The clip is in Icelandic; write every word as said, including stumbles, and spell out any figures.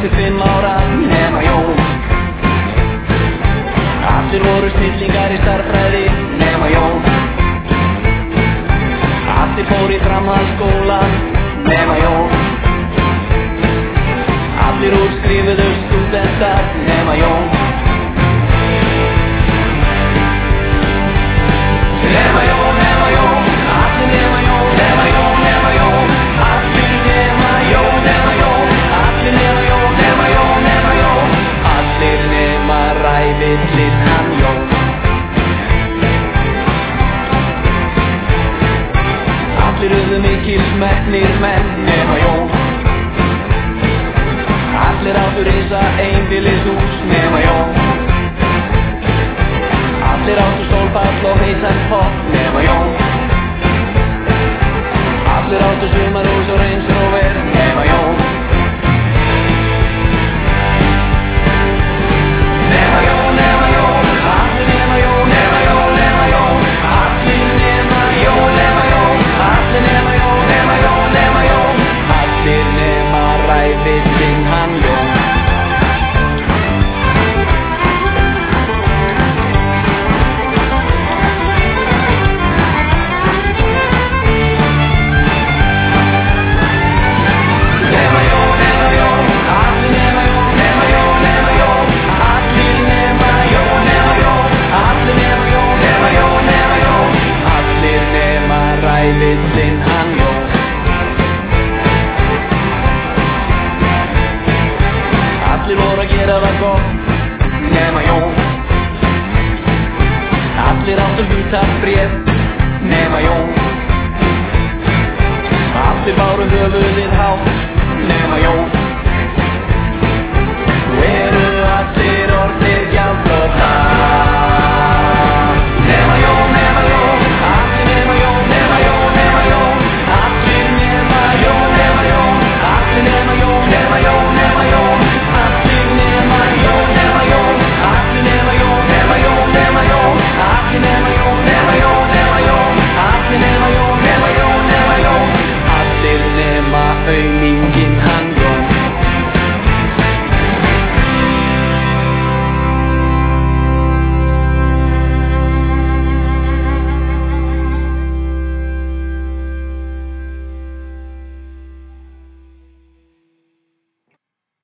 til fimm ára nema Jón. Allir voru snillingar í stærðfræði nema Jón. Allir fór í framhaldsskóla nema Jón. Allir útskrifuðu stúdentar nema Jón. Nema Jón, nema Jón, allir nema Jón, nema Jón, nema Jón. Allir nema Jón, nema Jón, allir nema Jón, nema Jón, nema Jón. Allir nema ræfillinn hann Jón. Allir urðu mikils metnir menn nema Jón. Allir áttu risa einbýlishús nema Jón. Allir áttu stólpall og heitan pott nema Jón. Allir áttu sumarhús og Range Rover nema Jón. Nema Jón, nema Jón, allir nema Jón, nema Jón, nema Jón. Allir nema Jón, nema Jón, allir nema Jón, nema Jón, nema Jón. Allir nema ræfillinn hann Jón. Ræfillinn hann Jón. Allir voru að gera það gott nema Jón. Allir áttu hlutabréf nema Jón. Allir báru höfuðið hátt nema Jón.